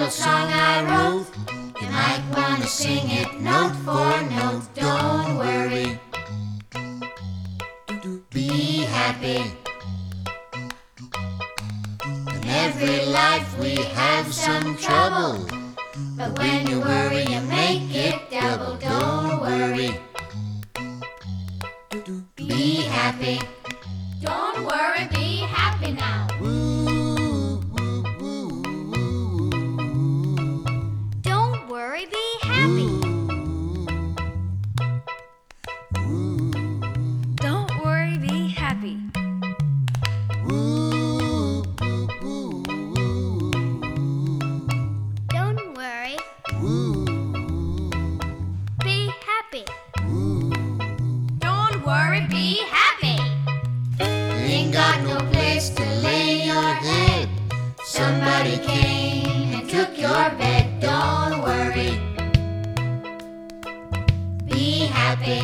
little song I wrote. You might want to sing it note for note. Don't worry, be happy. In every life we have some trouble, but when you worry you make it double. Don't worry, be happy. Don't worry, be happy now. Don't worry, be happy. Don't worry, be happy. Don't worry, be happy. Don't worry, be happy. Ain't got no place to lay your head. Somebody came and took your bed. Don't worry, be happy.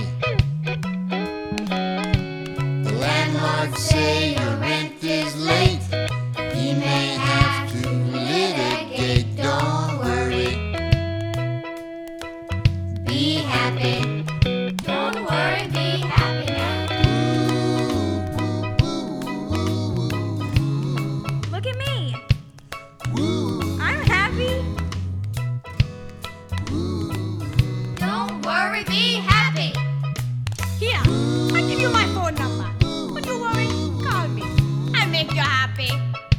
The landlord say your rent is late. He may have to litigate. Don't worry, be happy. Don't worry, be happy now. Look at me. I'm happy. Don't worry, be happy. Here, I give you my phone number. When you worry, call me. I make you happy.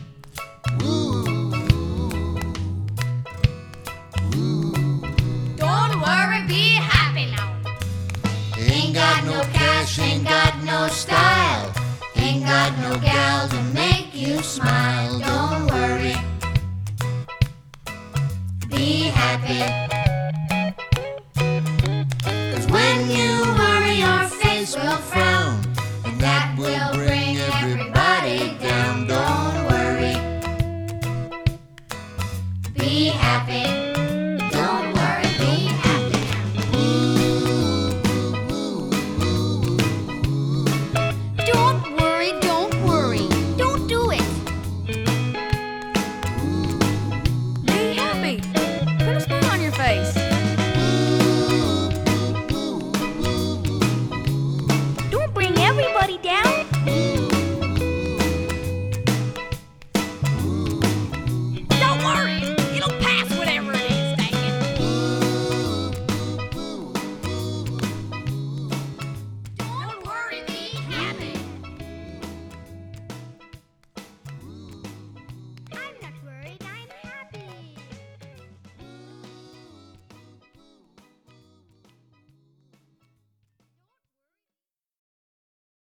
Don't worry, be happy now. Ain't got no cash, ain't got no style. Ain't got no gal to make you smile. Don't worry, be happy. 'Cause when you worry your face will frown, and that will bring everybody down. Don't worry, be happy.